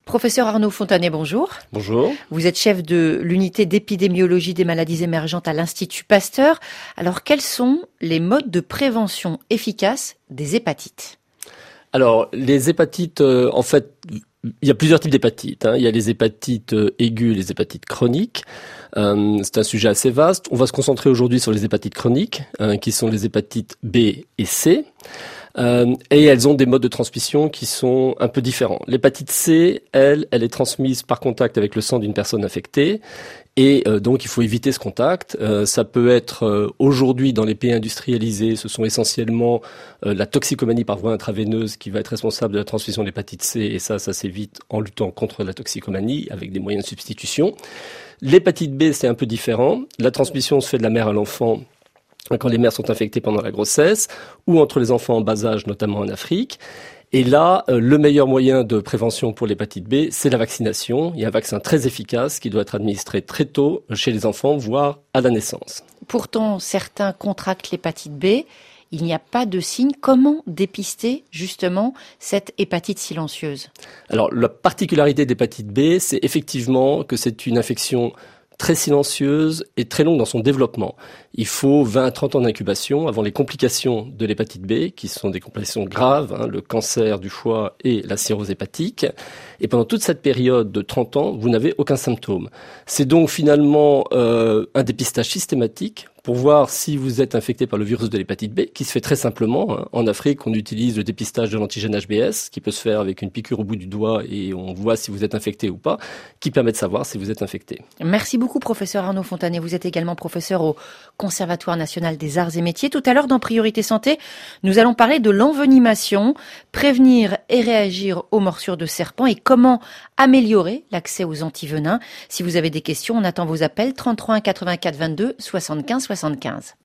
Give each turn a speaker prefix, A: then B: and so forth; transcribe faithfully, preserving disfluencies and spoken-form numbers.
A: Professeur Arnaud Fontanet, bonjour.
B: Bonjour.
A: Vous êtes chef de l'unité d'épidémiologie des maladies émergentes à l'Institut Pasteur. Alors, quels sont les modes de prévention efficaces des hépatites ?
B: Alors, les hépatites, euh, en fait, il y a plusieurs types d'hépatites. Hein. Il y a les hépatites euh, aiguës, les hépatites chroniques. Euh, c'est un sujet assez vaste. On va se concentrer aujourd'hui sur les hépatites chroniques, hein, qui sont les hépatites B et C. Euh, et elles ont des modes de transmission qui sont un peu différents. L'hépatite C, elle, elle est transmise par contact avec le sang d'une personne infectée. Et euh, donc, il faut éviter ce contact. Euh, ça peut être, euh, aujourd'hui, dans les pays industrialisés, ce sont essentiellement euh, la toxicomanie par voie intraveineuse qui va être responsable de la transmission de l'hépatite C. Et ça, ça s'évite en luttant contre la toxicomanie avec des moyens de substitution. L'hépatite B, c'est un peu différent. La transmission se fait de la mère à l'enfant quand les mères sont infectées pendant la grossesse, ou entre les enfants en bas âge, notamment en Afrique. Et là, euh, le meilleur moyen de prévention pour l'hépatite B, c'est la vaccination. Il y a un vaccin très efficace qui doit être administré très tôt chez les enfants, voire à la naissance.
A: Pourtant, certains contractent l'hépatite B. Il n'y a pas de signe. Comment dépister justement cette hépatite silencieuse ?
B: Alors, la particularité de l'hépatite B, c'est effectivement que c'est une infection très silencieuse et très longue dans son développement. Il faut vingt à trente ans d'incubation avant les complications de l'hépatite B, qui sont des complications graves, hein, le cancer du foie et la cirrhose hépatique. Et pendant toute cette période de trente ans, vous n'avez aucun symptôme. C'est donc finalement euh, un dépistage systématique pour voir si vous êtes infecté par le virus de l'hépatite B, qui se fait très simplement. En Afrique, on utilise le dépistage de l'antigène H B S, qui peut se faire avec une piqûre au bout du doigt et on voit si vous êtes infecté ou pas, qui permet de savoir si vous êtes infecté.
A: Merci beaucoup, professeur Arnaud Fontanet. Vous êtes également professeur au Conservatoire national des arts et métiers. Tout à l'heure, dans Priorité Santé, nous allons parler de l'envenimation, prévenir et réagir aux morsures de serpents et comment améliorer l'accès aux antivenins. Si vous avez des questions, on attend vos appels trente-trois un quatre-vingt-quatre vingt-deux soixante-quinze soixante-quinze.